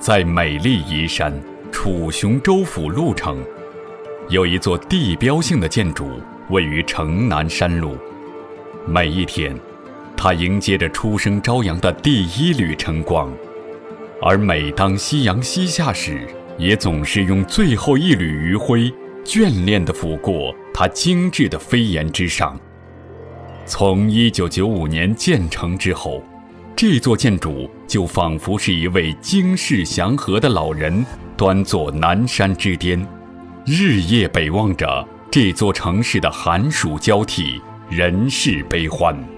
在美丽宜山楚雄州府鹿城，有一座地标性的建筑位于城南山路。每一天，它迎接着初升朝阳的第一缕晨光，而每当夕阳西下时，也总是用最后一缕余晖眷恋地抚过它精致的飞檐之上。从1995年建成之后，这座建筑就仿佛是一位经世祥和的老人，端坐南山之巅，日夜北望着这座城市的寒暑交替，人世悲欢。